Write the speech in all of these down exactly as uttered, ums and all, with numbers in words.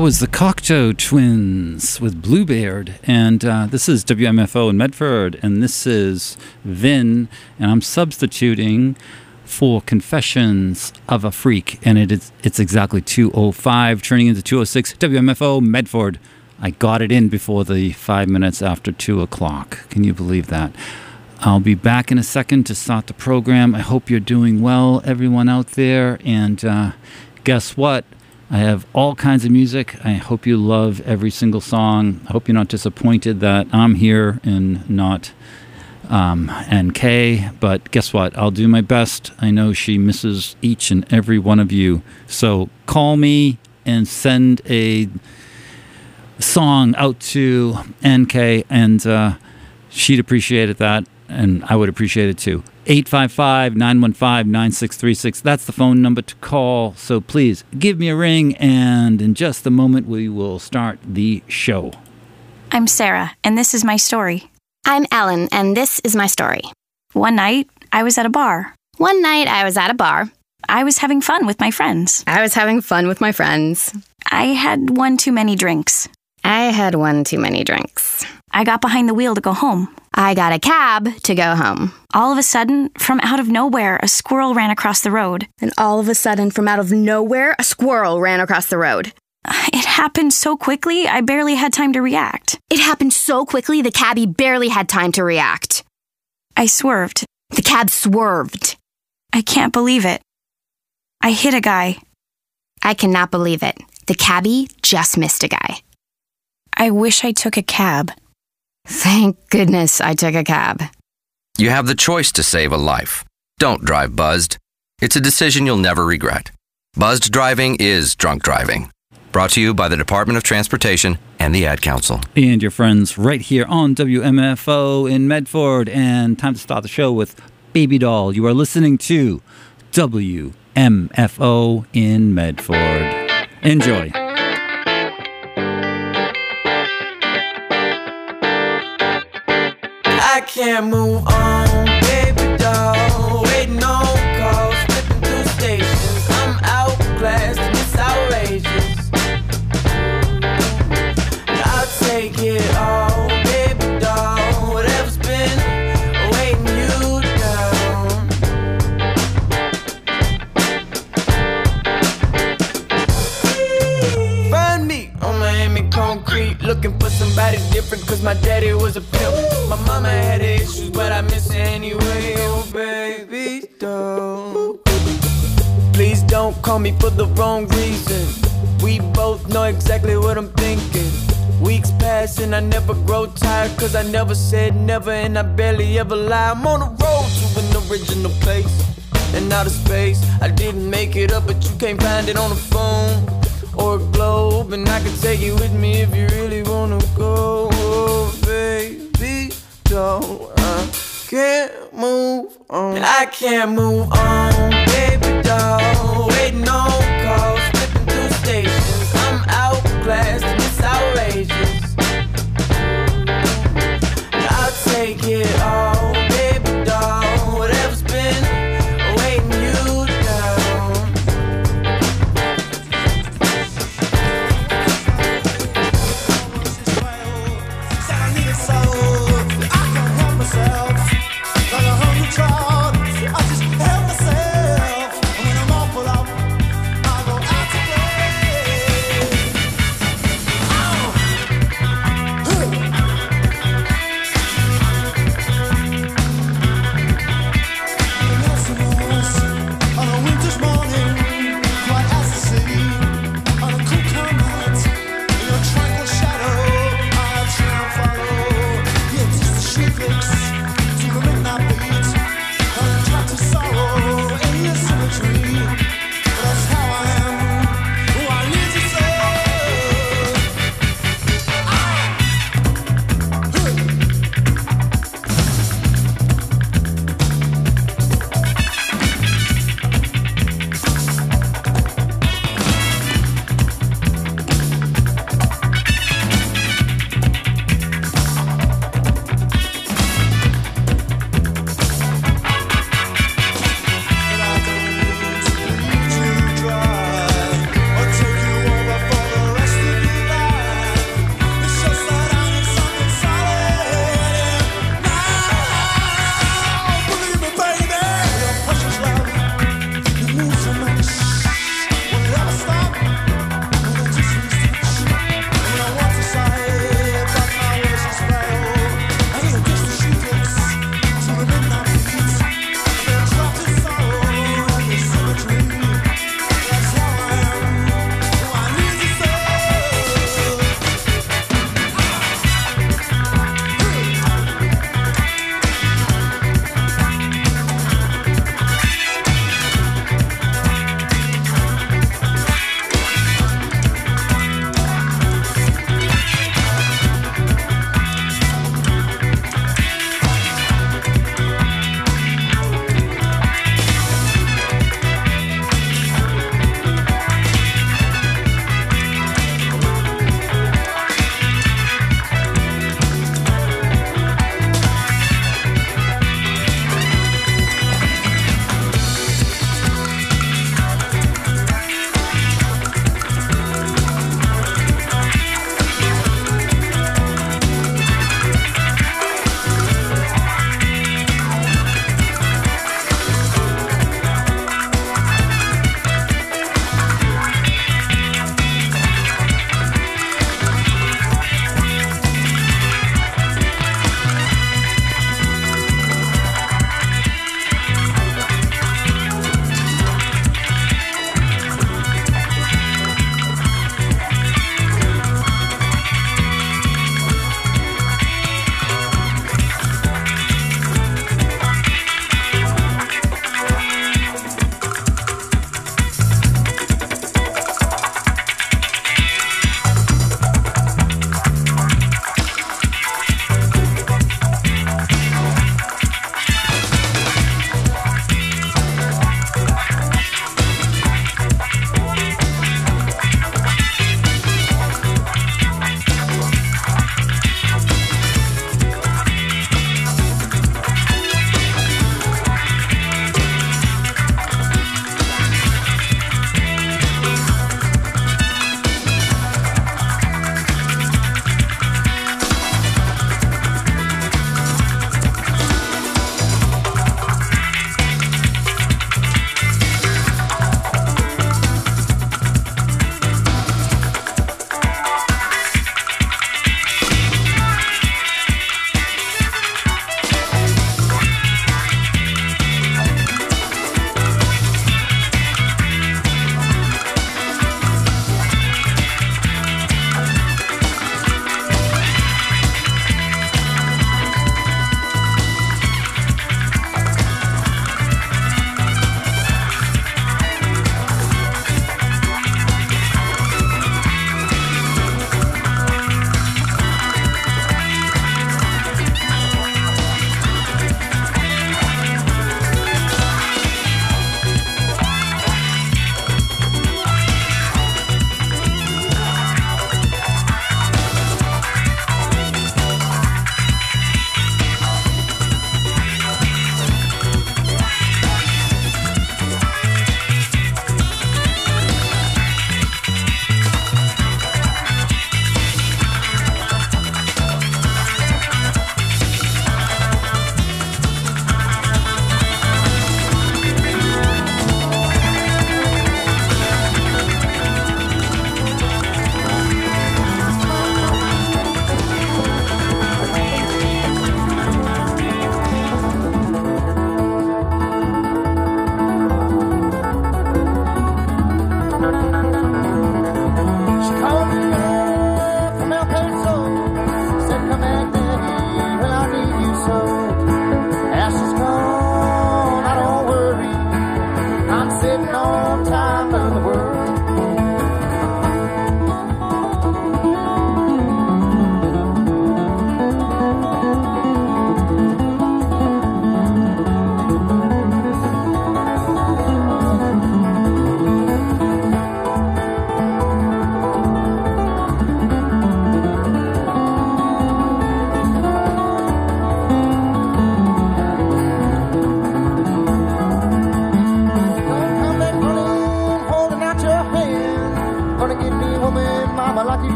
was the Cocteau Twins with Bluebeard, and uh, this is W M F O in Medford, and this is Vin, and I'm substituting for Confessions of a Freak, and it is it's exactly two oh five, turning into two oh six. W M F O Medford. I got it in before the five minutes after two o'clock. Can you believe that? I'll be back in a second to start the program. I hope you're doing well, everyone out there, and uh, guess what? I have all kinds of music. I hope you love every single song. I hope you're not disappointed that I'm here and not um, N K. But guess what? I'll do my best. I know she misses each and every one of you. So call me and send a song out to N K, and uh, she'd appreciate that, and I would appreciate it too. eight five five, nine one five, nine six three six. That's the phone number to call. So please give me a ring, and in just a moment we will start the show. I'm Sarah, and this is my story. I'm Ellen, and this is my story. One night, I was at a bar. One night, I was at a bar. I was having fun with my friends. I was having fun with my friends. I had one too many drinks. I had one too many drinks. I got behind the wheel to go home. I got a cab to go home. All of a sudden, from out of nowhere, a squirrel ran across the road. And all of a sudden, from out of nowhere, a squirrel ran across the road. It happened so quickly, I barely had time to react. It happened so quickly, the cabbie barely had time to react. I swerved. The cab swerved. I can't believe it. I hit a guy. I cannot believe it. The cabbie just missed a guy. I wish I took a cab. Thank goodness I took a cab. You have the choice to save a life. Don't drive buzzed. It's a decision you'll never regret. Buzzed driving is drunk driving. Brought to you by the Department of Transportation and the Ad Council. And your friends right here on W M F O in Medford. And time to start the show with Baby Doll. You are listening to W M F O in Medford. Enjoy. I can't move on, baby doll. Waiting on calls, flipping through stations. I'm outclassed and it's outrageous. And I'll take it all, baby doll. Whatever's been weighing you down. Find me on Miami concrete, looking for somebody different, cause my daddy was a pimp. My mama had issues, but I miss her anyway. Oh, baby, doll. Please don't call me for the wrong reason. We both know exactly what I'm thinking. Weeks pass and I never grow tired, cause I never said never and I barely ever lie. I'm on the road to an original place and outer space. I didn't make it up, but you can't find it on the phone or a globe, and I can take you with me if you really wanna go. Oh, baby, doll, I can't move on. And I can't move on, baby doll. Waiting on calls, flipping through stations. I'm outclassed and it's outrageous. And I'll take it all, baby doll. Whatever's been weighing you down. Like a hungry child, I just help myself.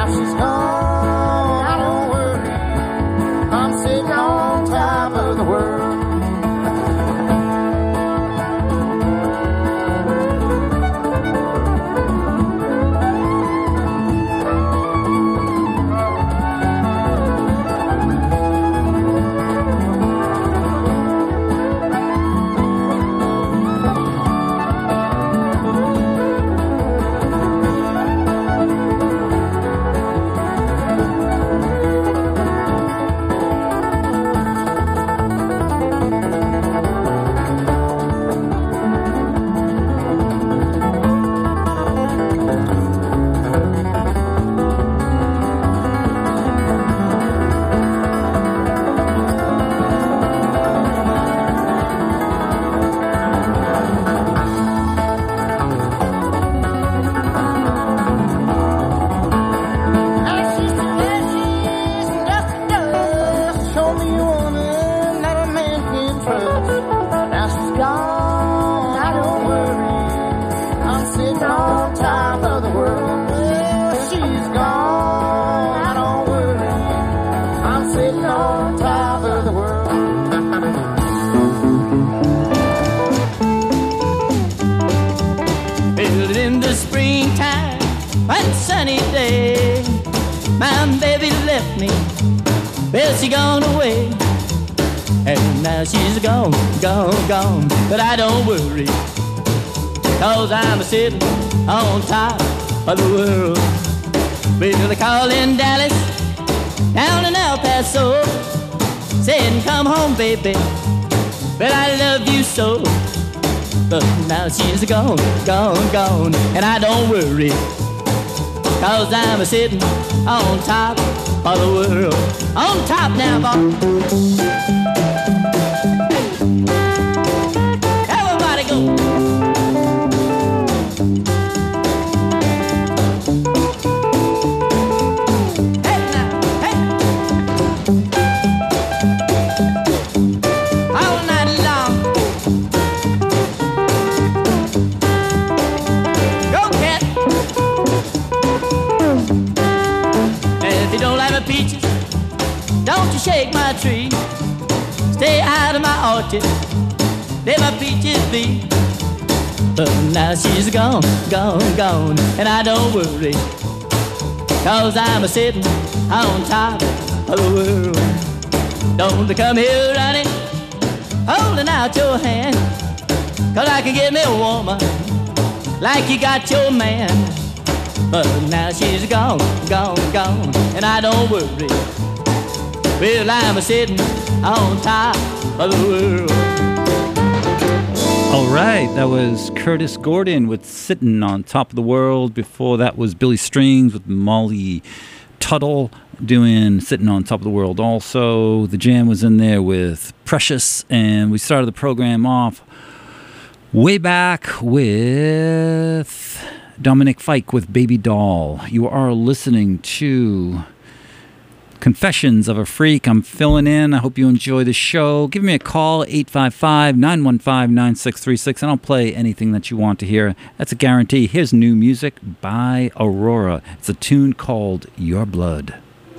Now she's gone, I don't worry. I'm sitting on top of the world. She gone away, and now she's gone, gone, gone. But I don't worry, cause I'm sitting on top of the world. Well, they call in Dallas, down in El Paso, saying come home, baby, but I love you so. But now she's gone, gone, gone, and I don't worry, cause I'm sitting on top of the world. On top now, boy. Everybody go. Hey now, hey. All night long. Go, cat. And if you don't like my peaches, don't you shake my tree. Stay out of my orchard, let my peaches be. But now she's gone, gone, gone, and I don't worry, cause I'm a sitting on top of the world. Don't you come here running, holding out your hand, cause I can get me a woman like you got your man. But now she's gone, gone, gone, and I don't worry. Well, I'm sitting on top of the world. All right, that was Curtis Gordon with Sitting on Top of the World. Before that was Billy Strings with Molly Tuttle doing Sitting on Top of the World also. The Jam was in there with Precious, and we started the program off way back with Dominic Fike with Baby Doll. You are listening to Confessions of a Freak. I'm filling in. I hope you enjoy the show. Give me a call, eight five five, nine one five, nine six three six, and I'll play anything that you want to hear. That's a guarantee. Here's new music by Aurora. It's a tune called Your Blood.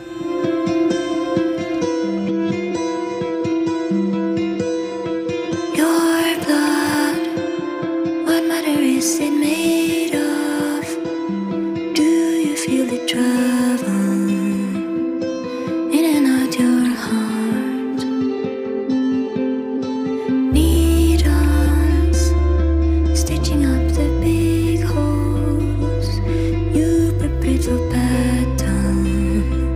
Your blood, what matter is it made of? Do you feel it travel in and out your heart? Needles stitching up the big holes you prepared for battle.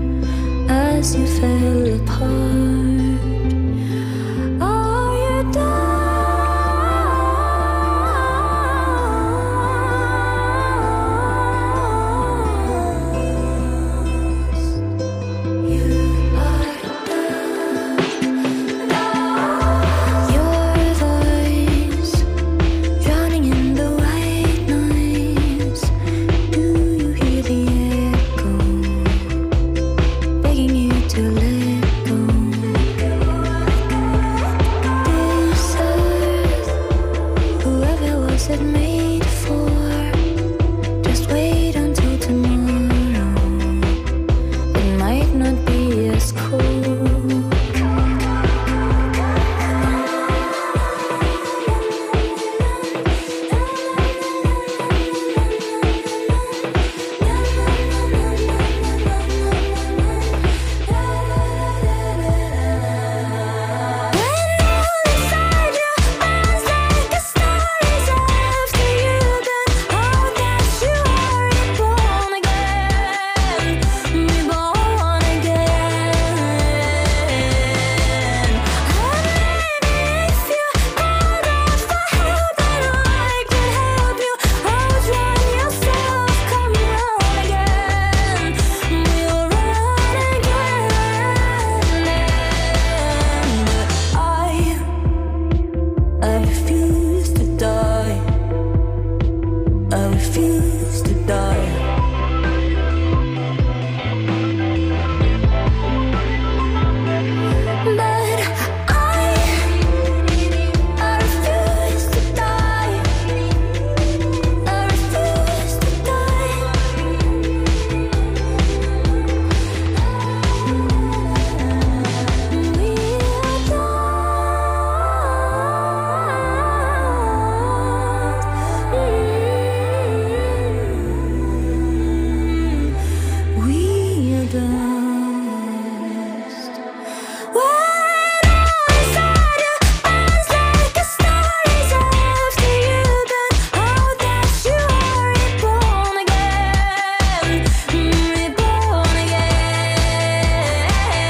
we are dust. When all inside your eyes like a star is after you, then oh, that you are reborn again, reborn again.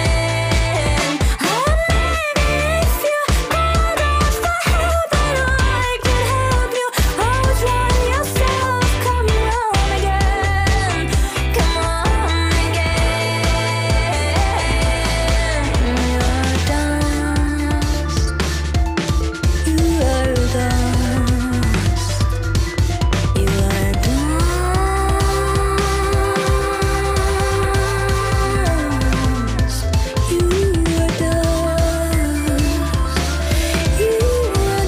Oh, maybe if you called out for help, then I could help you. Oh, drown yourself, come round again, come on again. You're dust. You are dust. You are dust. You are dust. You are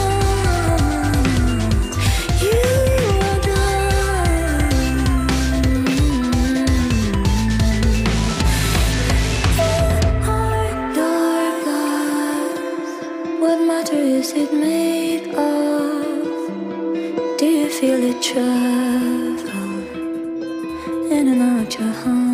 dust. You are dust. Dark glass. What matter is it made of? Do you feel it travel in and out your home?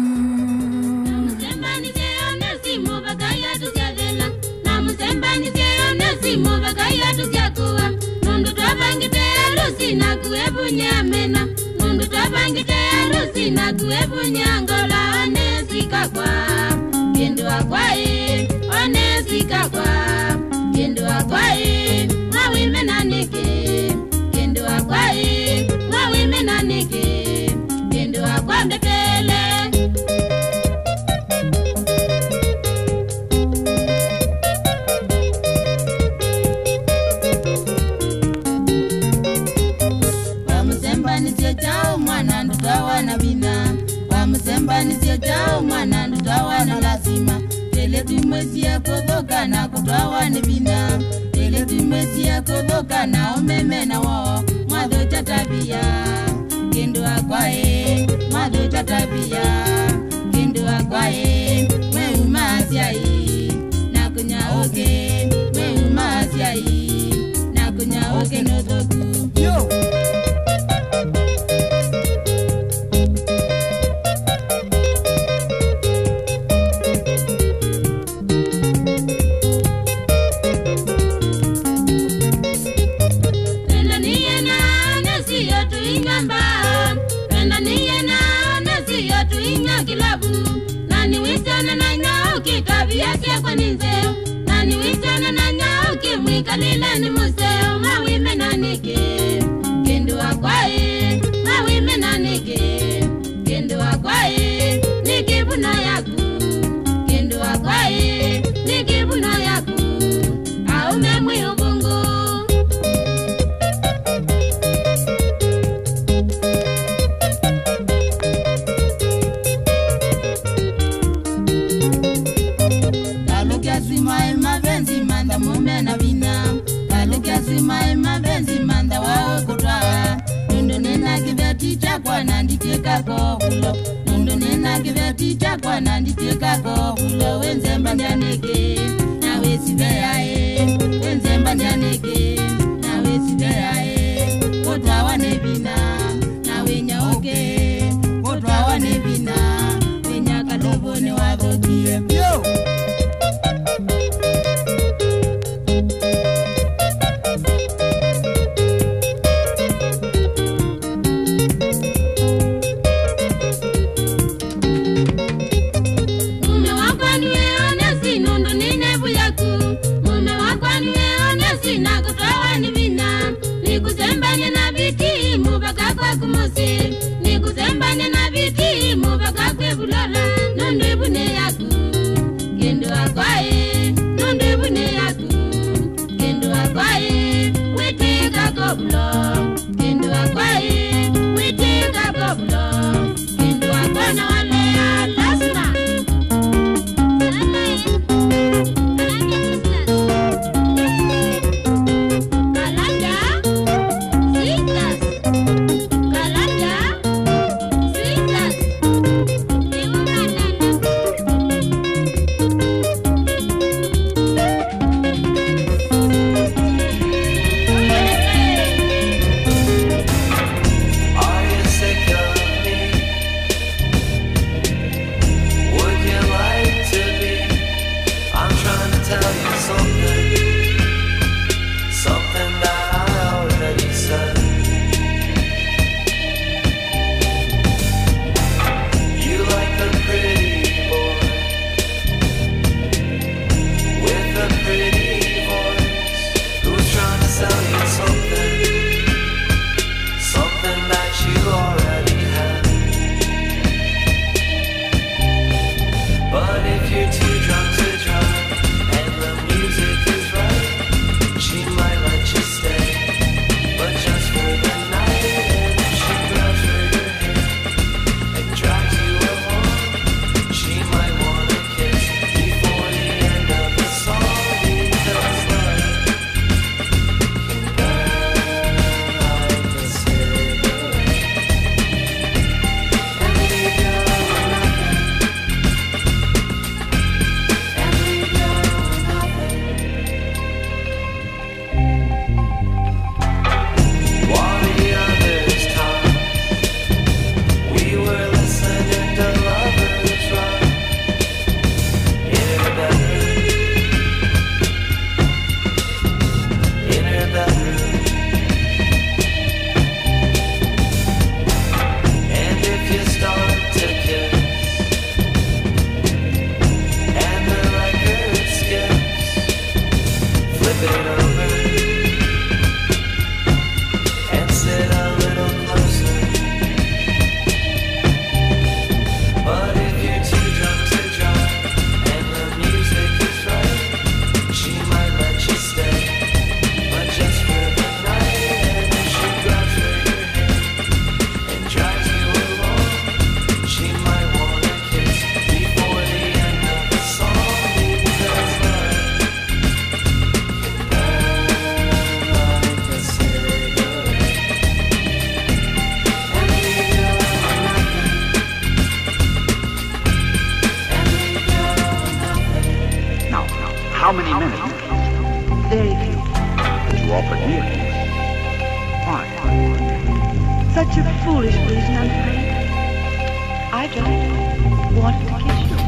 How many minutes? Very few. You offered me a kiss. Why? Such a foolish reason, I'm afraid. I just wanted to kiss you.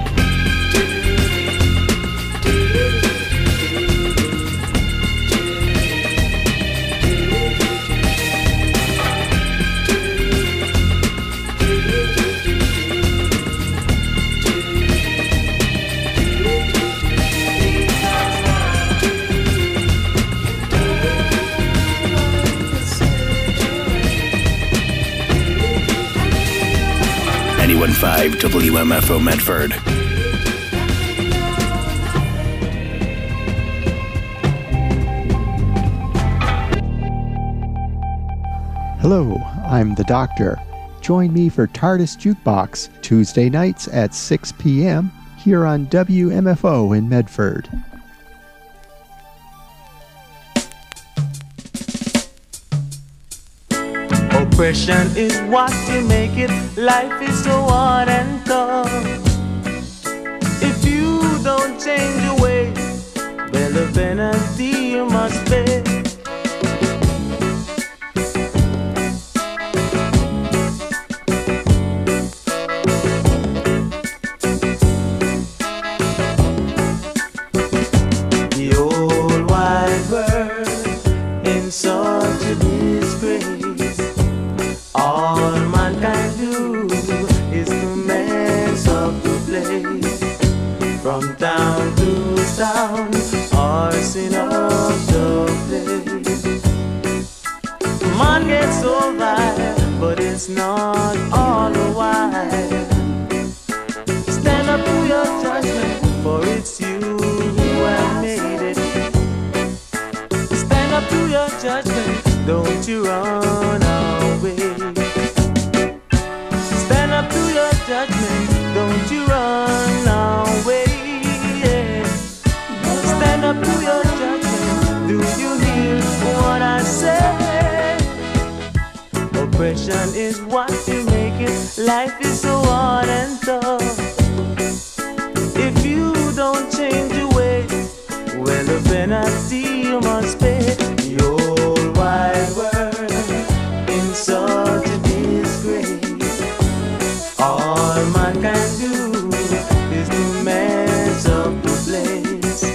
ninety-one point five W M F O Medford. Hello, I'm the Doctor. Join me for TARDIS Jukebox Tuesday nights at six p.m. here on W M F O in Medford. Oppression is what you make it. Life is so hard and tough. If you don't change your ways, well, the penalty you must pay. The old wide world in such a disgrace. All man can do is to mess up the place. From town to town, arson up the place. Man gets so vile, but it's not all the while. Stand up to your judgment, for it's you who have made it. Stand up to your judgment, don't you run away. Stand up to your judgment, don't you run away. Yeah. Stand up to your judgment, do you hear what I say? Oppression is what you make it. Life is so hard and tough. If you don't change your ways, well, the penalty you must pay. The old wide world in such a disgrace. All man can do is to mess up the place.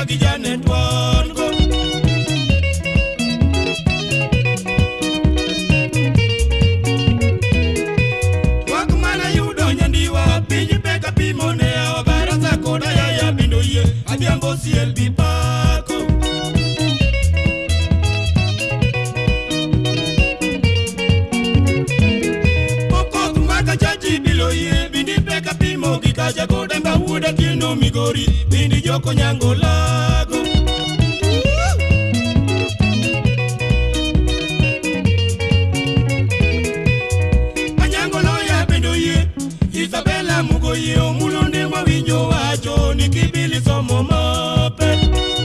gi Janet Wango. Wak mana yudo nyandiwa piny peka pimone awa barasa koda yaya bindo yie adhiambo siel bi pako. Pokoth maka chachi bilo yie bindi peka pimo gikaja koda mba wuda kino migori bindi joko nyango lago. Anyango loya bindo yie Isabella mugoye omulonde mwa winyo wacho nikibili somo mape.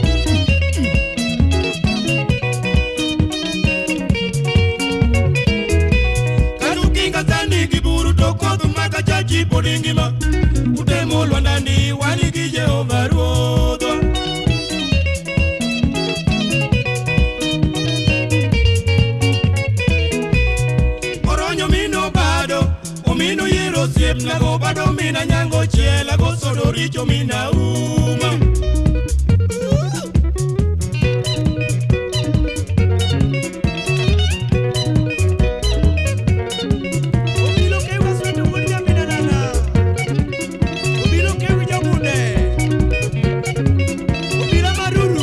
Kanukinga tani kiburu tokodu maka chachi podingima utemo lwandani wanigi Jehova Ruodho. Oronyo mino bado omino yero siep nago bado mina nyango chiela go sodo richo mina uma. Obilo ke wasweto wunya mina nana. Obilo ke winya munde. Obilo maruru.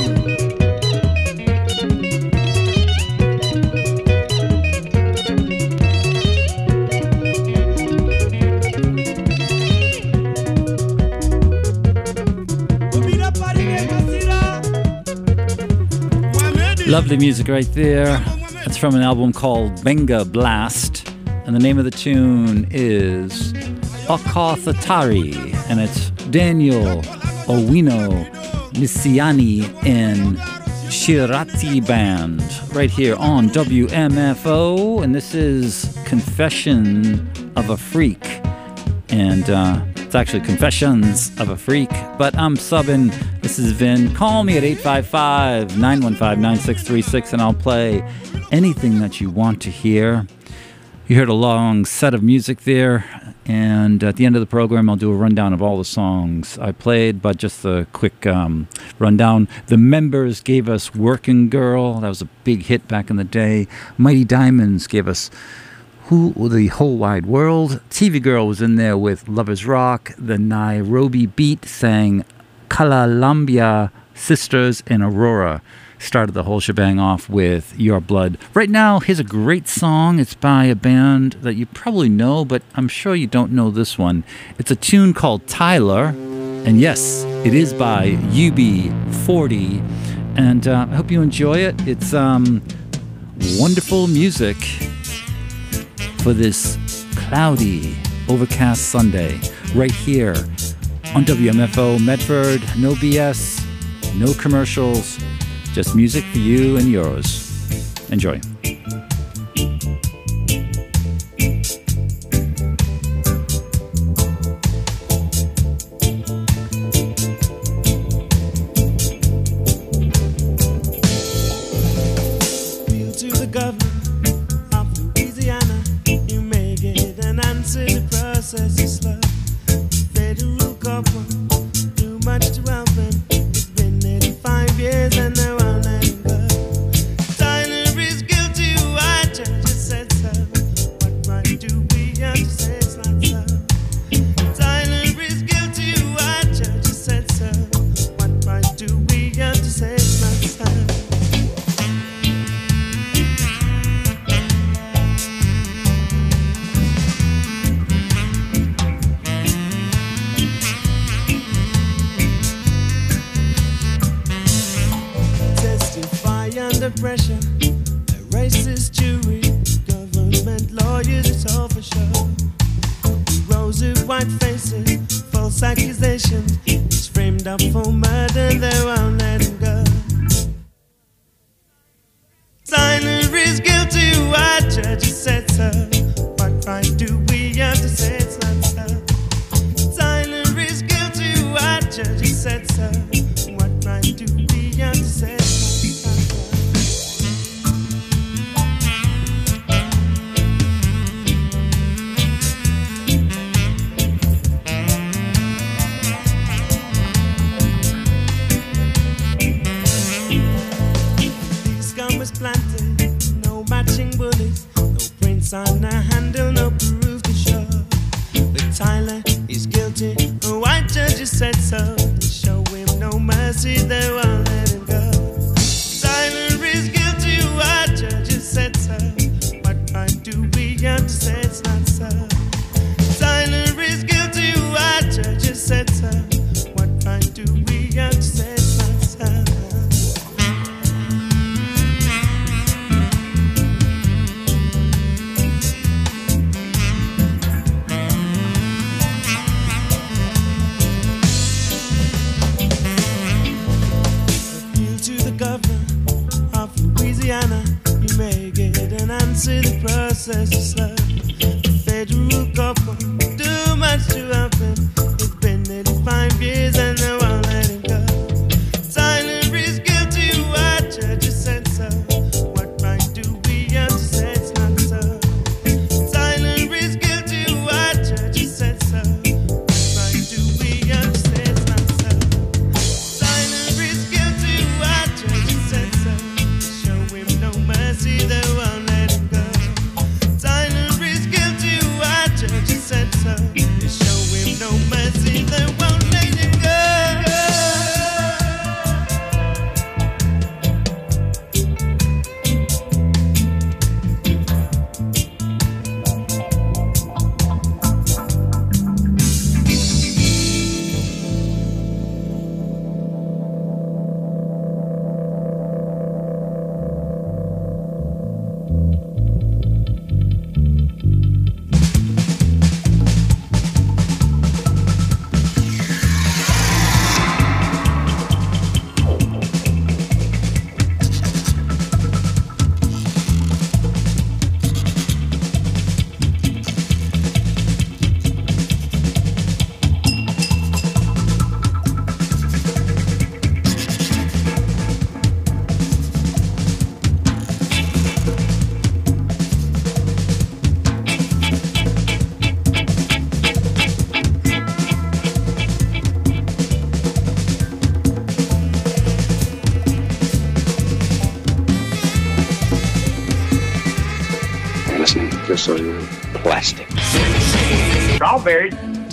Lovely music right there. It's from an album called Benga Blast, and the name of the tune is Okothatari, and it's Daniel Owino Misiani and Shirati Band right here on W M F O, and this is Confession of a Freak, and uh, it's actually Confessions of a Freak, but I'm subbing. This is Vin. Call me at eight five five, nine one five, nine six three six and I'll play anything that you want to hear. You heard a long set of music there, and at the end of the program I'll do a rundown of all the songs I played, but just a quick um, rundown. The Members gave us Working Girl. That was a big hit back in the day. Mighty Diamonds gave us Who the Whole Wide World. T V Girl was in there with Lovers Rock. The Nairobi Beat sang Kalalambia Sisters, and Aurora started the whole shebang off with Your Blood. Right now, here's a great song. It's by a band that you probably know, but I'm sure you don't know this one. It's a tune called Tyler, and yes, it is by U B forty, and uh, I hope you enjoy it. It's um, wonderful music for this cloudy, overcast Sunday right here on W M F O Medford. No B S, no commercials, just music for you and yours. Enjoy. Appeal to the governor of Louisiana. You may get an answer, the process is slow. Federal government, too much to help them. It's been eighty-five years and now I'll let him go. Tyler is guilty, why judges said so. What right do we have to say it's not so? Tyler is guilty, why judges said so. What right do we have to say it's not so? Testify under pressure, a racist jury, government lawyers, it's all for show. Rosy white faces, false accusations, he's framed up for murder, they won't let him go. Tyler is guilty, why judges said so. What right do we have to say it's not so? Tyler is guilty, why judges said so. What right do we have to say it's not so? process is love. The federal government too much too often. It's been nearly five years and they won't let him go. Silent is guilty, why judges said so. What right do we have to say it's not so? Silent is guilty, why judges said so. What right do we have to say it's not so? Silent is guilty, why judges said so. Show him no mercy, they won't let him go. Silent is guilty, why judges said so. Show him no mercy, they won't let him go. Hey, listen, just so you know, plastic. Strawberry.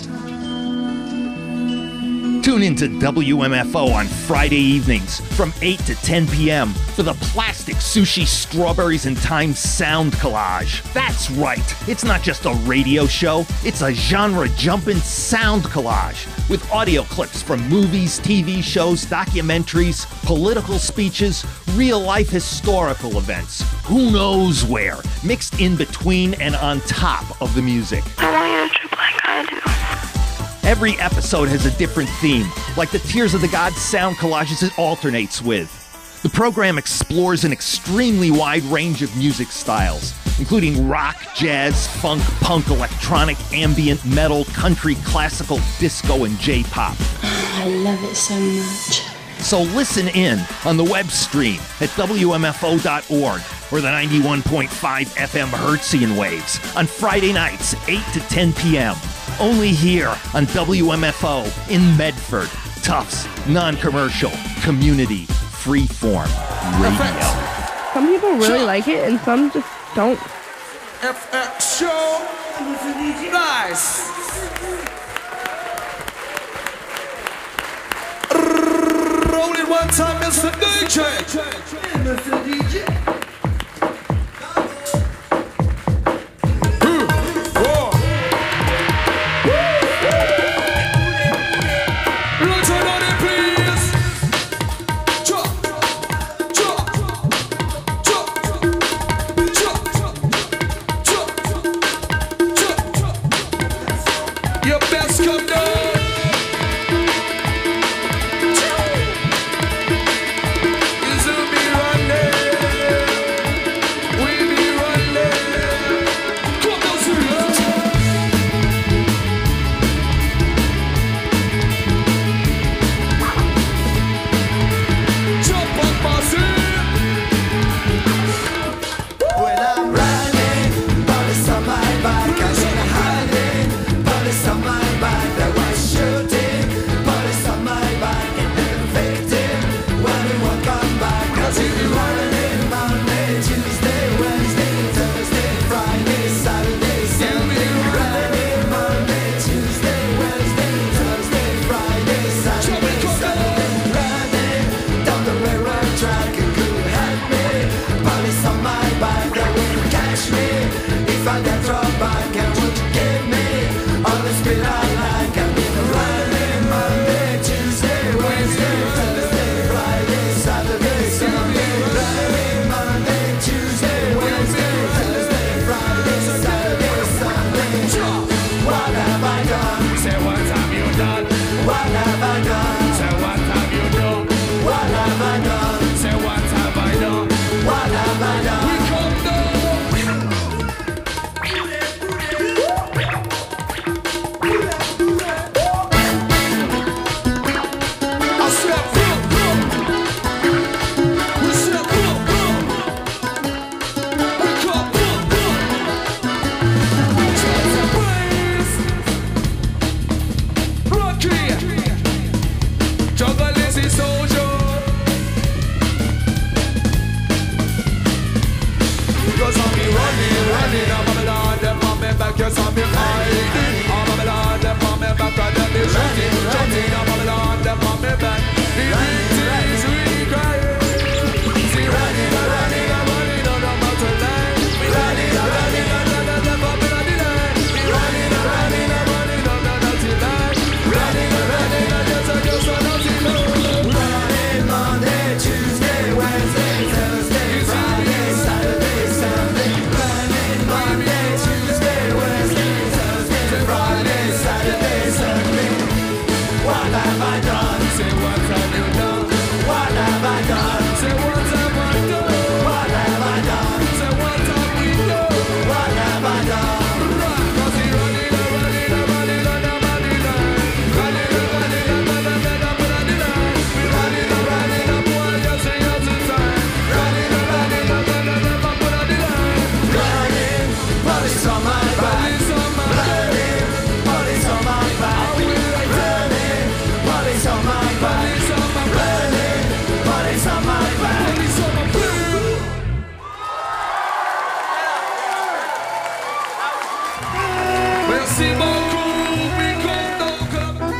Tune in to W M F O on Friday evenings from eight to ten p.m. for the Plastic Sushi Strawberries and Time Sound Collage. That's right, it's not just a radio show, it's a genre-jumping sound collage with audio clips from movies, T V shows, documentaries, political speeches, real-life historical events, who knows where, mixed in between and on top of the music. I want you to trip like I do. Every episode has a different theme, like the Tears of the Gods sound collages it alternates with. The program explores an extremely wide range of music styles, including rock, jazz, funk, punk, electronic, ambient, metal, country, classical, disco, and J-pop. I love it so much. So listen in on the web stream at W M F O dot org or the ninety-one point five F M Hertzian waves on Friday nights, eight to ten p.m. Only here on W M F O in Medford. Tufts, non-commercial, community, freeform radio. Some people really like it and some just don't. F X show. Nice. Roll it one time, Mister D J. Mister D J. Your best come down. Is it me running? running. Oh, Babylon, them on me back, you saw me hiding. Oh, Babylon, them on me back, and them is running, running. Oh, Babylon, them on me back. The victims we crying. See, running, running, running on the mountain line. We running, running, running, running up in the line. We running, running, running on the naughty line. Running, running, just a just a naughty line. Running Monday, Tuesday, Wednesday, Thursday, Friday, Saturday, Sunday. Running Monday, Tuesday, Wednesday, Thursday, Friday, Saturday, Sunday. What have I done? Say what have you done? What have I done? Say what have I done? What have I done? Say what have we done? What have I done? Cause he running, running, running, running, running, running, running, running, running, running, running, up while you say you're too fine. Running, running, running, running, running, police on my back. Running, police on my back. Running, police on my back. Running, police on my back. Police on my back. Merci beaucoup, Miko Doka.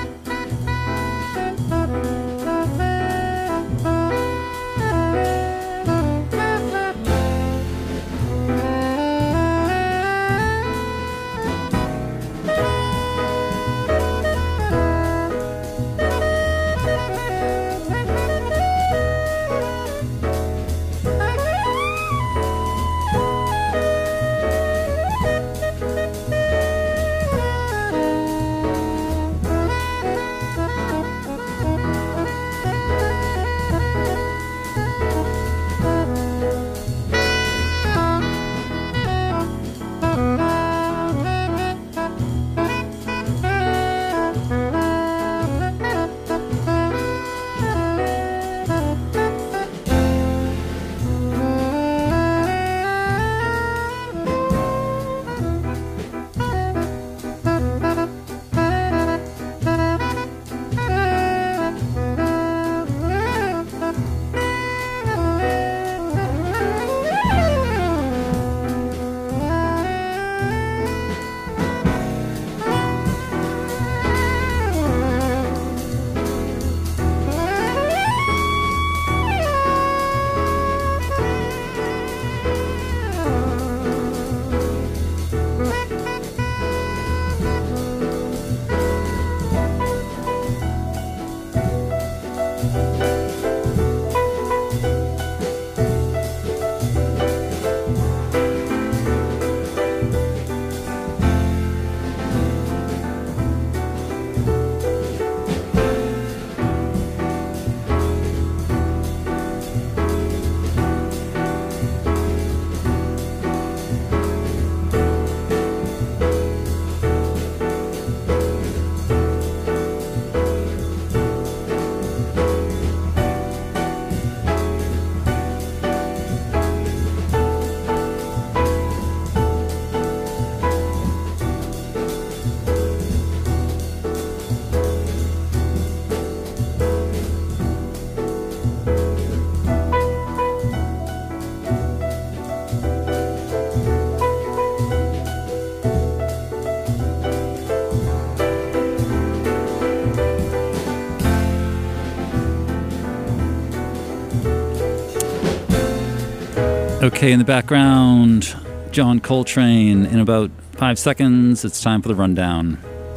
Okay, in the background, John Coltrane. In about five seconds, it's time for the rundown.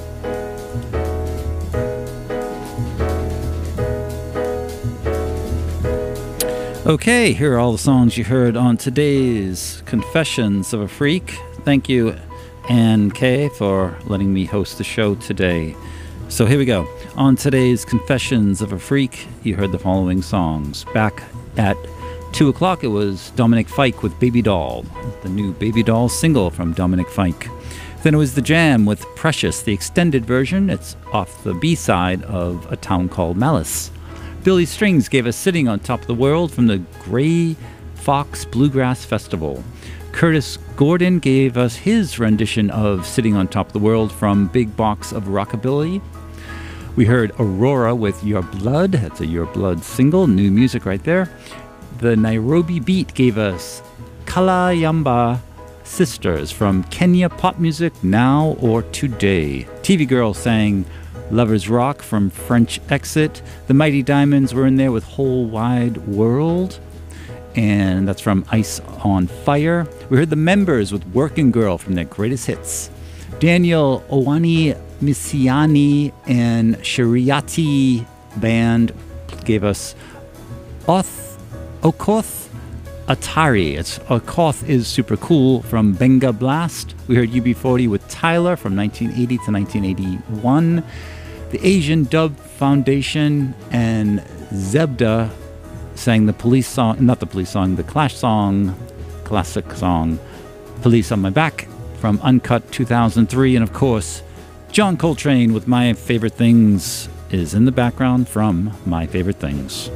Okay, here are all the songs you heard on today's Confessions of a Freak. Thank you, Ann Kay, for letting me host the show today. So here we go. On today's Confessions of a Freak, you heard the following songs. Back at two o'clock, it was Dominic Fike with Baby Doll, the new Baby Doll single from Dominic Fike. Then it was The Jam with Precious, the extended version. It's off the B-side of A Town Called Malice. Billy Strings gave us Sitting on Top of the World from the Gray Fox Bluegrass Festival. Curtis Gordon gave us his rendition of Sitting on Top of the World from Big Box of Rockabilly. We heard Aurora with Your Blood. That's a Your Blood single. New music right there. The Nairobi Beat gave us Kala Yamba Sisters from Kenya Pop Music Now or Today. T V Girl sang Lovers Rock from French Exit. The Mighty Diamonds were in there with Whole Wide World. And that's from Ice on Fire. We heard the Members with Working Girl from their greatest hits. Daniel Owani Misiani and Shariati Band gave us Oth, Okoth Atari. It's Okoth is super cool from Benga Blast. We heard U B forty with Tyler from nineteen eighty to nineteen eighty-one. The Asian Dub Foundation and Zebda sang the police song, not the police song, the Clash song, classic song, Police on My Back from Uncut two thousand three. And of course, John Coltrane with My Favorite Things is in the background from My Favorite Things.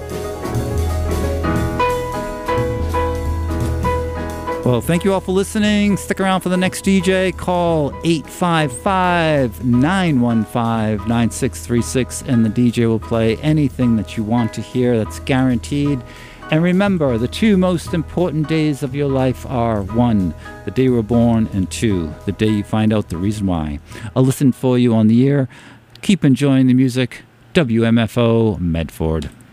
Well, thank you all for listening. Stick around for the next D J. Call eight five five, nine one five, nine six three six and the D J will play anything that you want to hear. That's guaranteed. And remember, the two most important days of your life are one, the day you were born, and two, the day you find out the reason why. I'll listen for you on the air. Keep enjoying the music. W M F O Medford.